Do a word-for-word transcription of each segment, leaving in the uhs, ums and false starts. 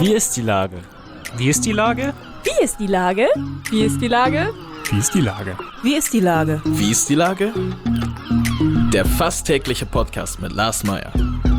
Wie ist die Lage? Wie ist die Lage? Wie ist die Lage? Wie ist die Lage? Wie ist die Lage? Wie ist die Lage? Wie ist die Lage? Der fast tägliche Podcast mit Lars Meyer.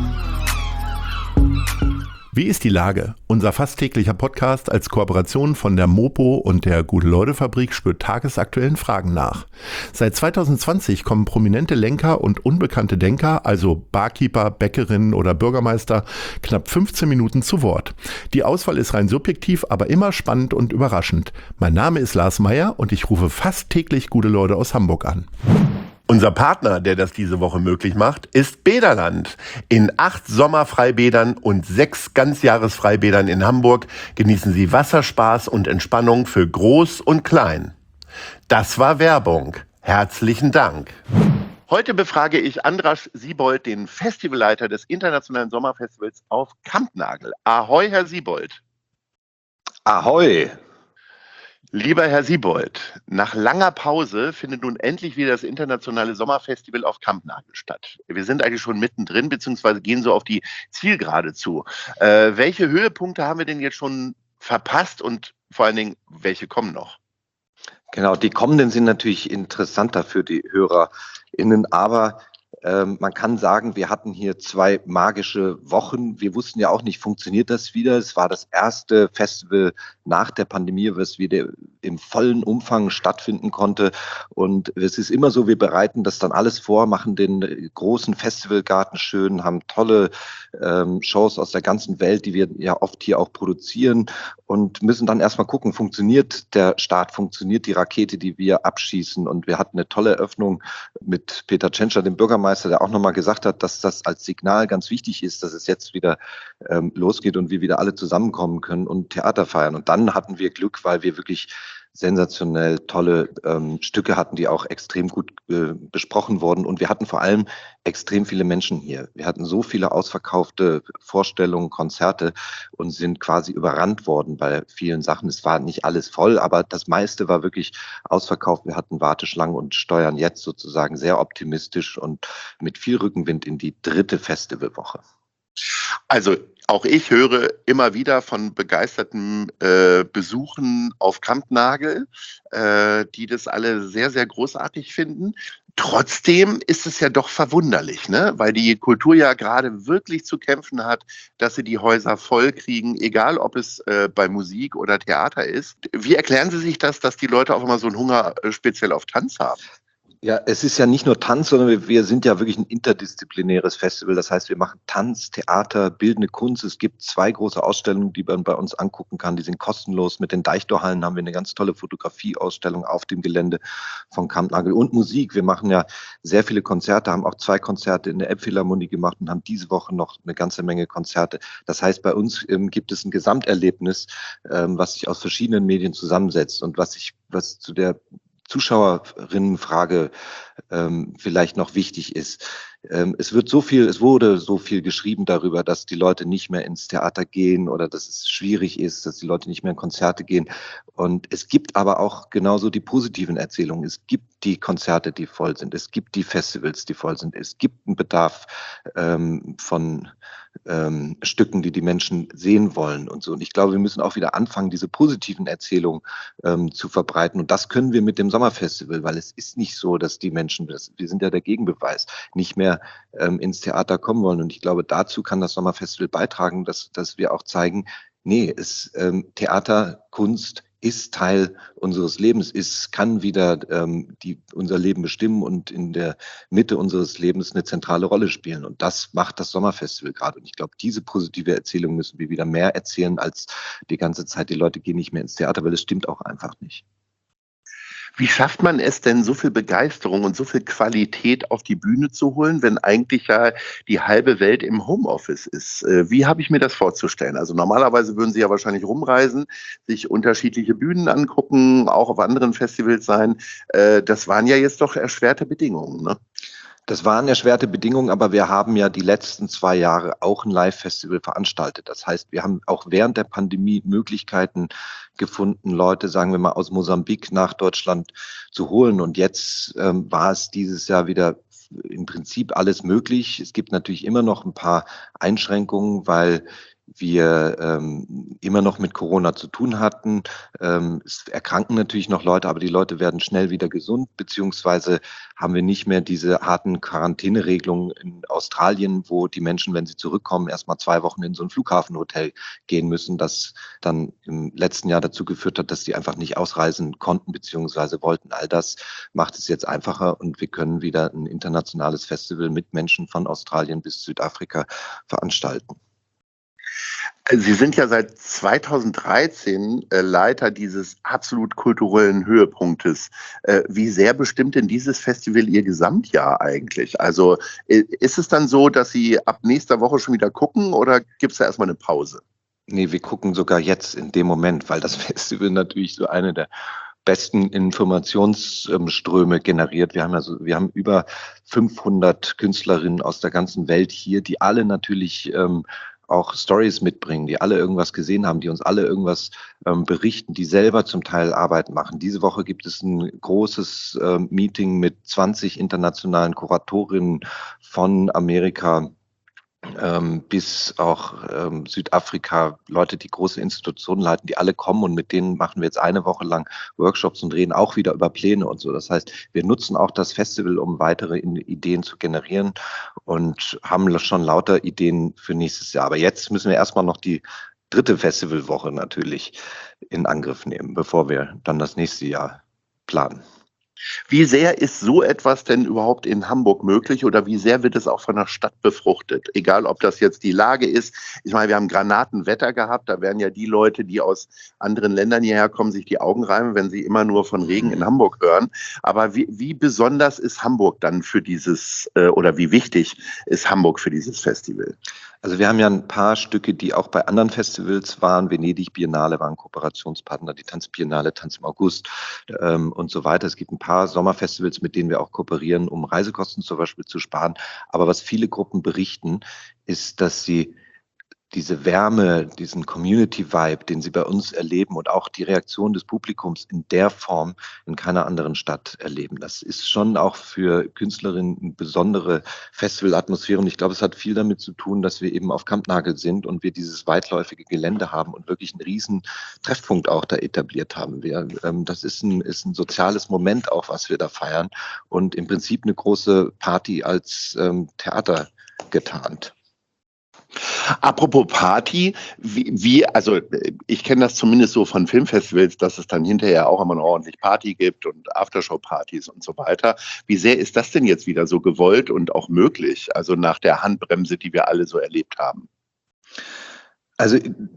Wie ist die Lage? Unser fast täglicher Podcast als Kooperation von der Mopo und der Gute-Leute-Fabrik spürt tagesaktuellen Fragen nach. Seit zwanzig zwanzig kommen prominente Lenker und unbekannte Denker, also Barkeeper, Bäckerinnen oder Bürgermeister, knapp fünfzehn Minuten zu Wort. Die Auswahl ist rein subjektiv, aber immer spannend und überraschend. Mein Name ist Lars Meyer und ich rufe fast täglich gute Leute aus Hamburg an. Unser Partner, der das diese Woche möglich macht, ist Bäderland. In acht Sommerfreibädern und sechs Ganzjahresfreibädern in Hamburg genießen Sie Wasserspaß und Entspannung für Groß und Klein. Das war Werbung. Herzlichen Dank. Heute befrage ich Andras Siebold, den Festivalleiter des Internationalen Sommerfestivals auf Kampnagel. Ahoi, Herr Siebold. Ahoi. Lieber Herr Siebold, nach langer Pause findet nun endlich wieder das internationale Sommerfestival auf Kampnagel statt. Wir sind eigentlich schon mittendrin, beziehungsweise gehen so auf die Zielgerade zu. Äh, welche Höhepunkte haben wir denn jetzt schon verpasst und vor allen Dingen, welche kommen noch? Genau, die kommenden sind natürlich interessanter für die HörerInnen, aber ähm, man kann sagen, wir hatten hier zwei magische Wochen. Wir wussten ja auch nicht, funktioniert das wieder? Es war das erste Festival nach der Pandemie, was wieder im vollen Umfang stattfinden konnte. Und es ist immer so, wir bereiten das dann alles vor, machen den großen Festivalgarten schön, haben tolle ähm, Shows aus der ganzen Welt, die wir ja oft hier auch produzieren und müssen dann erstmal gucken, funktioniert der Start, funktioniert die Rakete, die wir abschießen. Und wir hatten eine tolle Eröffnung mit Peter Tschentscher, dem Bürgermeister, der auch nochmal gesagt hat, dass das als Signal ganz wichtig ist, dass es jetzt wieder ähm, losgeht und wir wieder alle zusammenkommen können und Theater feiern. Und dann hatten wir Glück, weil wir wirklich sensationell tolle ähm, Stücke hatten, die auch extrem gut äh, besprochen wurden. Und wir hatten vor allem extrem viele Menschen hier. Wir hatten so viele ausverkaufte Vorstellungen, Konzerte und sind quasi überrannt worden bei vielen Sachen. Es war nicht alles voll, aber das meiste war wirklich ausverkauft. Wir hatten Warteschlangen und steuern jetzt sozusagen sehr optimistisch und mit viel Rückenwind in die dritte Festivalwoche. Also auch ich höre immer wieder von begeisterten äh, Besuchen auf Kampnagel, äh, die das alle sehr, sehr großartig finden. Trotzdem ist es ja doch verwunderlich, ne? Weil die Kultur ja gerade wirklich zu kämpfen hat, dass sie die Häuser voll kriegen, egal ob es äh, bei Musik oder Theater ist. Wie erklären Sie sich das, dass die Leute auch immer so einen Hunger äh, speziell auf Tanz haben? Ja, es ist ja nicht nur Tanz, sondern wir, wir sind ja wirklich ein interdisziplinäres Festival. Das heißt, wir machen Tanz, Theater, bildende Kunst. Es gibt zwei große Ausstellungen, die man bei uns angucken kann. Die sind kostenlos. Mit den Deichtorhallen haben wir eine ganz tolle Fotografieausstellung auf dem Gelände von Kampnagel und Musik. Wir machen ja sehr viele Konzerte, haben auch zwei Konzerte in der Elbphilharmonie gemacht und haben diese Woche noch eine ganze Menge Konzerte. Das heißt, bei uns ähm, gibt es ein Gesamterlebnis, ähm, was sich aus verschiedenen Medien zusammensetzt und was sich, was zu der Zuschauerinnenfrage ähm, vielleicht noch wichtig ist. Ähm, es wird so viel, es wurde so viel geschrieben darüber, dass die Leute nicht mehr ins Theater gehen oder dass es schwierig ist, dass die Leute nicht mehr in Konzerte gehen. Und es gibt aber auch genauso die positiven Erzählungen. Es gibt die Konzerte, die voll sind. Es gibt die Festivals, die voll sind. Es gibt einen Bedarf ähm, von ähm, Stücken, die die Menschen sehen wollen und so. Und ich glaube, wir müssen auch wieder anfangen, diese positiven Erzählungen ähm, zu verbreiten. Und das können wir mit dem Sommerfestival, weil es ist nicht so, dass die Menschen, das, wir sind ja der Gegenbeweis, nicht mehr ähm, ins Theater kommen wollen. Und ich glaube, dazu kann das Sommerfestival beitragen, dass, dass wir auch zeigen, nee, es, ähm, Theater, Kunst ist Teil unseres Lebens, ist, kann wieder ähm, die, unser Leben bestimmen und in der Mitte unseres Lebens eine zentrale Rolle spielen. Und das macht das Sommerfestival gerade. Und ich glaube, diese positive Erzählung müssen wir wieder mehr erzählen als die ganze Zeit, die Leute gehen nicht mehr ins Theater, weil es stimmt auch einfach nicht. Wie schafft man es denn, so viel Begeisterung und so viel Qualität auf die Bühne zu holen, wenn eigentlich ja die halbe Welt im Homeoffice ist? Wie habe ich mir das vorzustellen? Also normalerweise würden Sie ja wahrscheinlich rumreisen, sich unterschiedliche Bühnen angucken, auch auf anderen Festivals sein. Das waren ja jetzt doch erschwerte Bedingungen, ne? Das waren erschwerte Bedingungen, aber wir haben ja die letzten zwei Jahre auch ein Live-Festival veranstaltet. Das heißt, wir haben auch während der Pandemie Möglichkeiten gefunden, Leute, sagen wir mal, aus Mosambik nach Deutschland zu holen. Und jetzt ähm, war es dieses Jahr wieder im Prinzip alles möglich. Es gibt natürlich immer noch ein paar Einschränkungen, weil wir ähm, immer noch mit Corona zu tun hatten. Ähm, es erkranken natürlich noch Leute, aber die Leute werden schnell wieder gesund, beziehungsweise haben wir nicht mehr diese harten Quarantäneregelungen in Australien, wo die Menschen, wenn sie zurückkommen, erst mal zwei Wochen in so ein Flughafenhotel gehen müssen, das dann im letzten Jahr dazu geführt hat, dass die einfach nicht ausreisen konnten, beziehungsweise wollten. All das macht es jetzt einfacher und wir können wieder ein internationales Festival mit Menschen von Australien bis Südafrika veranstalten. Sie sind ja seit zweitausenddreizehn äh, Leiter dieses absolut kulturellen Höhepunktes. Äh, wie sehr bestimmt denn dieses Festival Ihr Gesamtjahr eigentlich? Also äh, ist es dann so, dass Sie ab nächster Woche schon wieder gucken oder gibt es da erstmal eine Pause? Nee, wir gucken sogar jetzt in dem Moment, weil das Festival natürlich so eine der besten Informationsströme generiert. Wir haben also, wir haben über fünfhundert Künstlerinnen aus der ganzen Welt hier, die alle natürlich ähm, auch Stories mitbringen, die alle irgendwas gesehen haben, die uns alle irgendwas ähm, berichten, die selber zum Teil Arbeit machen. Diese Woche gibt es ein großes ähm, Meeting mit zwanzig internationalen Kuratorinnen von Amerika ähm, bis auch ähm, Südafrika, Leute, die große Institutionen leiten, die alle kommen und mit denen machen wir jetzt eine Woche lang Workshops und reden auch wieder über Pläne und so. Das heißt, wir nutzen auch das Festival, um weitere Ideen zu generieren und haben schon lauter Ideen für nächstes Jahr. Aber jetzt müssen wir erstmal noch die dritte Festivalwoche natürlich in Angriff nehmen, bevor wir dann das nächste Jahr planen. Wie sehr ist so etwas denn überhaupt in Hamburg möglich oder wie sehr wird es auch von der Stadt befruchtet? Egal, ob das jetzt die Lage ist. Ich meine, wir haben Granatenwetter gehabt. Da werden ja die Leute, die aus anderen Ländern hierher kommen, sich die Augen reiben, wenn sie immer nur von Regen in Hamburg hören. Aber wie, wie besonders ist Hamburg dann für dieses äh, oder wie wichtig ist Hamburg für dieses Festival? Also wir haben ja ein paar Stücke, die auch bei anderen Festivals waren. Venedig Biennale waren Kooperationspartner, die Tanzbiennale, Tanz im August ähm, und so weiter. Es gibt ein paar Sommerfestivals, mit denen wir auch kooperieren, um Reisekosten zum Beispiel zu sparen. Aber was viele Gruppen berichten, ist, dass sie diese Wärme, diesen Community-Vibe, den sie bei uns erleben und auch die Reaktion des Publikums in der Form in keiner anderen Stadt erleben. Das ist schon auch für Künstlerinnen eine besondere Festivalatmosphäre und ich glaube, es hat viel damit zu tun, dass wir eben auf Kampnagel sind und wir dieses weitläufige Gelände haben und wirklich einen riesen Treffpunkt auch da etabliert haben. Wir, ähm, das ist ein, ist ein soziales Moment auch, was wir da feiern und im Prinzip eine große Party als ähm, Theater getarnt. Apropos Party, wie, wie also ich kenne das zumindest so von Filmfestivals, dass es dann hinterher auch immer noch ordentlich Party gibt und Aftershow-Partys und so weiter. Wie sehr ist das denn jetzt wieder so gewollt und auch möglich, also nach der Handbremse, die wir alle so erlebt haben? Also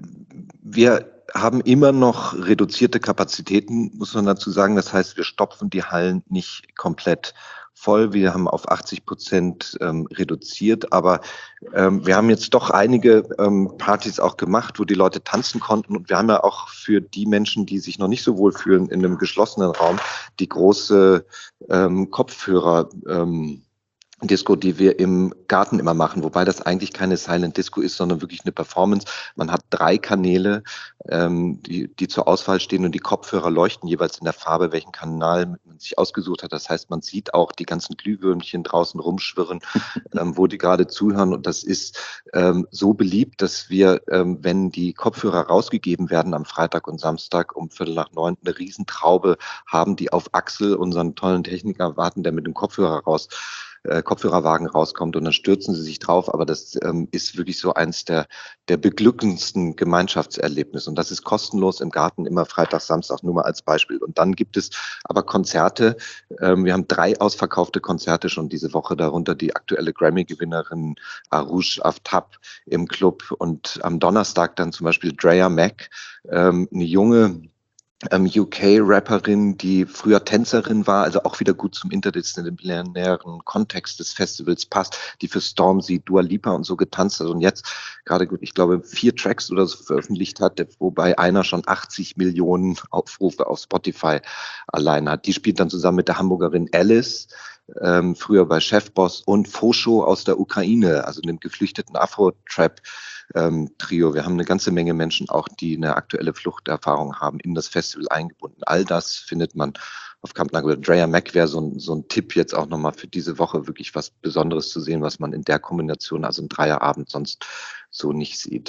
wir haben immer noch reduzierte Kapazitäten, muss man dazu sagen. Das heißt, wir stopfen die Hallen nicht komplett voll. Wir haben auf achtzig Prozent ähm, reduziert, aber ähm, wir haben jetzt doch einige ähm, Partys auch gemacht, wo die Leute tanzen konnten und wir haben ja auch für die Menschen, die sich noch nicht so wohl fühlen in einem geschlossenen Raum, die große ähm, Kopfhörer ähm, Disco, die wir im Garten immer machen, wobei das eigentlich keine Silent Disco ist, sondern wirklich eine Performance. Man hat drei Kanäle, ähm, die, die zur Auswahl stehen und die Kopfhörer leuchten jeweils in der Farbe, welchen Kanal man sich ausgesucht hat. Das heißt, man sieht auch die ganzen Glühwürmchen draußen rumschwirren, ähm, wo die gerade zuhören und das ist ähm, so beliebt, dass wir, ähm, wenn die Kopfhörer rausgegeben werden am Freitag und Samstag um Viertel nach neun, eine Riesentraube haben, die auf Axel, unseren tollen Techniker, warten, der mit dem Kopfhörer raus Kopfhörerwagen rauskommt und dann stürzen sie sich drauf, aber das ähm, ist wirklich so eins der, der beglückendsten Gemeinschaftserlebnisse und das ist kostenlos im Garten immer Freitag, Samstag, nur mal als Beispiel. Und dann gibt es aber Konzerte, ähm, wir haben drei ausverkaufte Konzerte schon diese Woche, darunter die aktuelle Grammy-Gewinnerin Arush Aftab im Club und am Donnerstag dann zum Beispiel Drea Mack, ähm, eine junge Ähm, U K-Rapperin, die früher Tänzerin war, also auch wieder gut zum interdisziplinären Kontext des Festivals passt, die für Stormzy, Dua Lipa und so getanzt hat und jetzt gerade gut, ich glaube, vier Tracks oder so veröffentlicht hat, wobei einer schon achtzig Millionen Aufrufe auf Spotify allein hat. Die spielt dann zusammen mit der Hamburgerin Alice, ähm, früher bei Chefboss und Fosho aus der Ukraine, also einem geflüchteten Afro-Trap Ähm, Trio. Wir haben eine ganze Menge Menschen auch, die eine aktuelle Fluchterfahrung haben, in das Festival eingebunden. All das findet man auf Kampnagel. Drea Mack wäre so ein, so ein Tipp jetzt auch nochmal für diese Woche, wirklich was Besonderes zu sehen, was man in der Kombination, also im Dreierabend sonst so nicht sieht.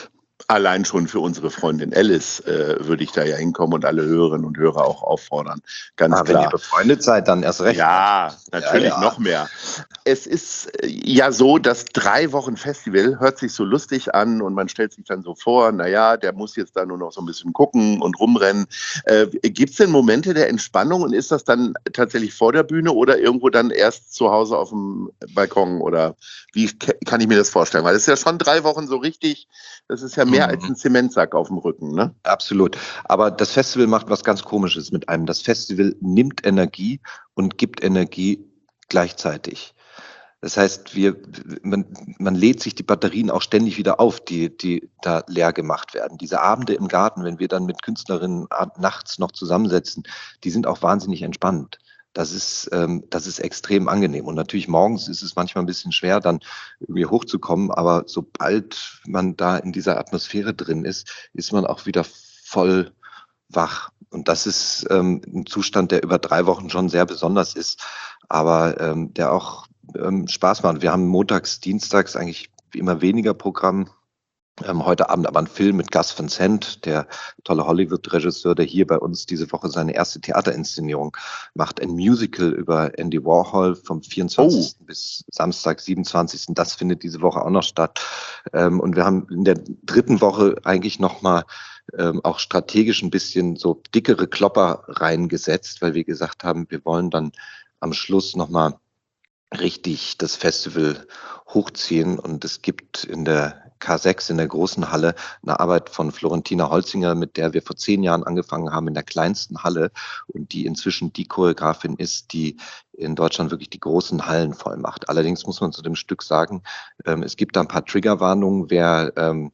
Allein schon für unsere Freundin Alice äh, würde ich da ja hinkommen und alle Hörerinnen und Hörer auch auffordern. Ganz Ah, wenn klar. ihr befreundet seid, dann erst recht. Ja, natürlich Ja, ja. noch mehr. Es ist äh, ja so, dass drei Wochen Festival hört sich so lustig an und man stellt sich dann so vor, naja, der muss jetzt da nur noch so ein bisschen gucken und rumrennen. Äh, Gibt es denn Momente der Entspannung und ist das dann tatsächlich vor der Bühne oder irgendwo dann erst zu Hause auf dem Balkon oder wie k- kann ich mir das vorstellen? Weil es ist ja schon drei Wochen so richtig, das ist ja mehr Mhm. als ein Zementsack auf dem Rücken, ne? Absolut. Aber das Festival macht was ganz Komisches mit einem. Das Festival nimmt Energie und gibt Energie gleichzeitig. Das heißt, wir, man, man lädt sich die Batterien auch ständig wieder auf, die, die da leer gemacht werden. Diese Abende im Garten, wenn wir dann mit Künstlerinnen ab- nachts noch zusammensetzen, die sind auch wahnsinnig entspannt. Das ist, ähm, das ist extrem angenehm. Und natürlich morgens ist es manchmal ein bisschen schwer, dann irgendwie hochzukommen. Aber sobald man da in dieser Atmosphäre drin ist, ist man auch wieder voll wach. Und das ist ähm, ein Zustand, der über drei Wochen schon sehr besonders ist, aber ähm, der auch ähm, Spaß macht. Wir haben montags, dienstags eigentlich immer weniger Programm. Ähm, heute Abend aber ein Film mit Gus Van Sant, der tolle Hollywood-Regisseur, der hier bei uns diese Woche seine erste Theaterinszenierung macht. Ein Musical über Andy Warhol vom vierundzwanzigsten bis Samstag, siebenundzwanzigsten Das findet diese Woche auch noch statt. Ähm, und wir haben in der dritten Woche eigentlich nochmal ähm, auch strategisch ein bisschen so dickere Klopper reingesetzt, weil wir gesagt haben, wir wollen dann am Schluss nochmal richtig das Festival hochziehen. Und es gibt in der K sechs, in der großen Halle, eine Arbeit von Florentina Holzinger, mit der wir vor zehn Jahren angefangen haben, in der kleinsten Halle und die inzwischen die Choreografin ist, die in Deutschland wirklich die großen Hallen voll macht. Allerdings muss man zu dem Stück sagen, ähm, es gibt da ein paar Triggerwarnungen, wer ähm,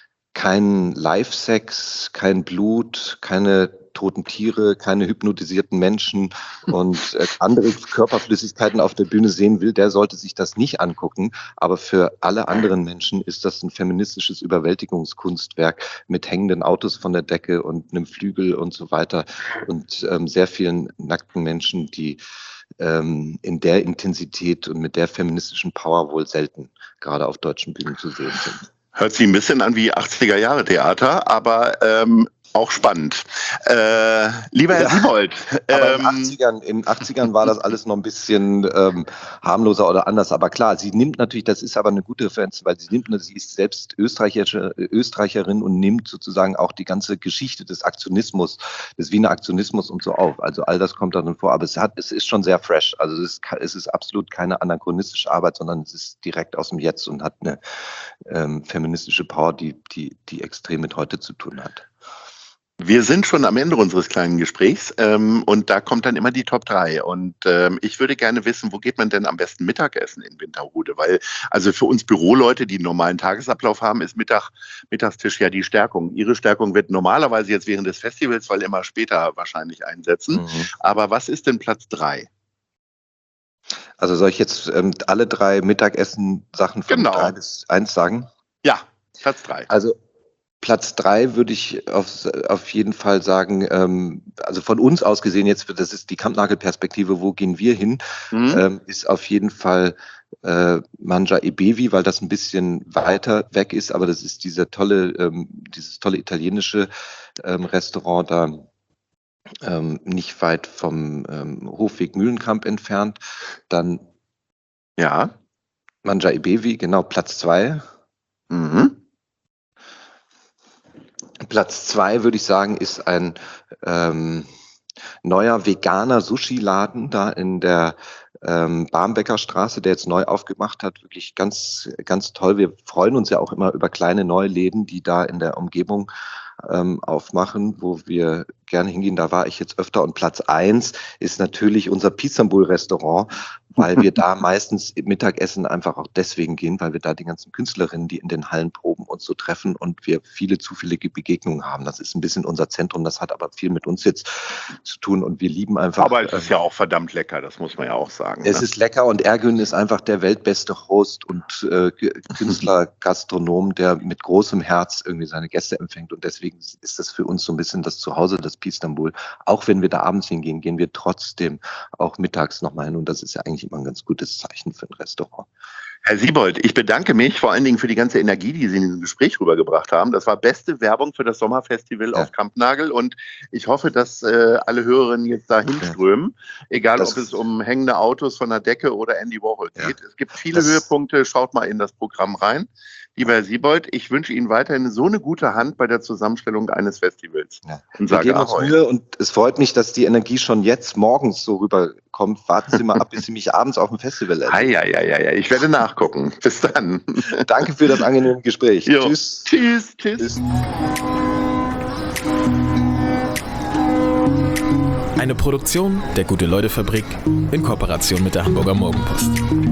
kein Live-Sex, kein Blut, keine toten Tiere, keine hypnotisierten Menschen und äh, andere Körperflüssigkeiten auf der Bühne sehen will, der sollte sich das nicht angucken. Aber für alle anderen Menschen ist das ein feministisches Überwältigungskunstwerk mit hängenden Autos von der Decke und einem Flügel und so weiter und ähm, sehr vielen nackten Menschen, die ähm, in der Intensität und mit der feministischen Power wohl selten gerade auf deutschen Bühnen zu sehen sind. Hört sich ein bisschen an wie achtziger-Jahre-Theater, aber ähm, auch spannend. Äh, lieber Herr Ja, Siebold, Aber ähm, in achtzigern, in achtzigern war das alles noch ein bisschen ähm, harmloser oder anders. Aber klar, sie nimmt natürlich, das ist aber eine gute Referenz, weil sie nimmt, sie ist selbst Österreicherische, Österreicherin und nimmt sozusagen auch die ganze Geschichte des Aktionismus, des Wiener Aktionismus und so auf. Also all das kommt dann vor. Aber es hat, es ist schon sehr fresh. Also es ist, es ist absolut keine anachronistische Arbeit, sondern es ist direkt aus dem Jetzt und hat eine ähm, feministische Power, die, die, die extrem mit heute zu tun hat. wir sind schon am Ende unseres kleinen Gesprächs ähm, und da kommt dann immer die Top drei. Und ähm, ich würde gerne wissen, wo geht man denn am besten Mittagessen in Winterhude? Weil also für uns Büroleute, die einen normalen Tagesablauf haben, ist Mittag, Mittagstisch ja die Stärkung. Ihre Stärkung wird normalerweise jetzt während des Festivals, weil immer später wahrscheinlich einsetzen. Mhm. Aber was ist denn Platz drei? Also soll ich jetzt ähm, alle drei Mittagessen-Sachen von Genau. drei bis eins sagen? Ja, Platz drei. Also Platz drei würde ich auf, auf jeden Fall sagen, ähm, also von uns aus gesehen jetzt, das ist die Kampnagel-Perspektive, wo gehen wir hin, Mhm. ähm, ist auf jeden Fall äh, Mangia e Bevi, weil das ein bisschen weiter weg ist, aber das ist dieser tolle, ähm, dieses tolle italienische ähm, Restaurant da ähm, nicht weit vom ähm, Hofweg Mühlenkamp entfernt. Dann Ja. Mangia e Bevi, genau, Platz zwei. Mhm. Platz zwei, würde ich sagen, ist ein ähm, neuer veganer Sushi-Laden da in der ähm, Barmbecker Straße, der jetzt neu aufgemacht hat. Wirklich ganz, ganz toll. Wir freuen uns ja auch immer über kleine neue Läden, die da in der Umgebung ähm, aufmachen, wo wir gerne hingehen. Da war ich jetzt öfter. Und Platz eins ist natürlich unser Pizzambul-Restaurant, weil wir da meistens im Mittagessen einfach auch deswegen gehen, weil wir da die ganzen Künstlerinnen, die in den Hallen proben, uns so treffen und wir viele zufällige Begegnungen haben. Das ist ein bisschen unser Zentrum, das hat aber viel mit uns jetzt zu tun und wir lieben einfach. Aber es ist ähm, ja auch verdammt lecker, das muss man ja auch sagen. Es ne? ist lecker und Ergün ist einfach der weltbeste Host und äh, G- Künstler, Gastronom, der mit großem Herz irgendwie seine Gäste empfängt und deswegen ist das für uns so ein bisschen das Zuhause, das Pizzambul. Auch wenn wir da abends hingehen, gehen wir trotzdem auch mittags nochmal hin und das ist ja eigentlich immer ein ganz gutes Zeichen für ein Restaurant. Herr Siebold, ich bedanke mich vor allen Dingen für die ganze Energie, die Sie in diesem Gespräch rübergebracht haben. Das war beste Werbung für das Sommerfestival ja. auf Kampnagel und ich hoffe, dass äh, alle Hörerinnen jetzt da hinströmen, egal das ob es um hängende Autos von der Decke oder Andy Warhol geht. Ja. Es gibt viele das Höhepunkte, schaut mal in das Programm rein. Lieber Herr Siebold, ich wünsche Ihnen weiterhin so eine gute Hand bei der Zusammenstellung eines Festivals. Ja. Und Wir geben uns Mühe und es freut mich, dass die Energie schon jetzt morgens so rüberkommt. Warten Sie mal ab, bis Sie mich abends auf dem Festival erleben. Ja, ja, ja, ja, ich werde nachgucken. Bis dann. Danke für das angenehme Gespräch. Jo. Tschüss. Tschüss. Tschüss. Tschüss. Eine Produktion der Gute-Leute-Fabrik in Kooperation mit der Hamburger Morgenpost.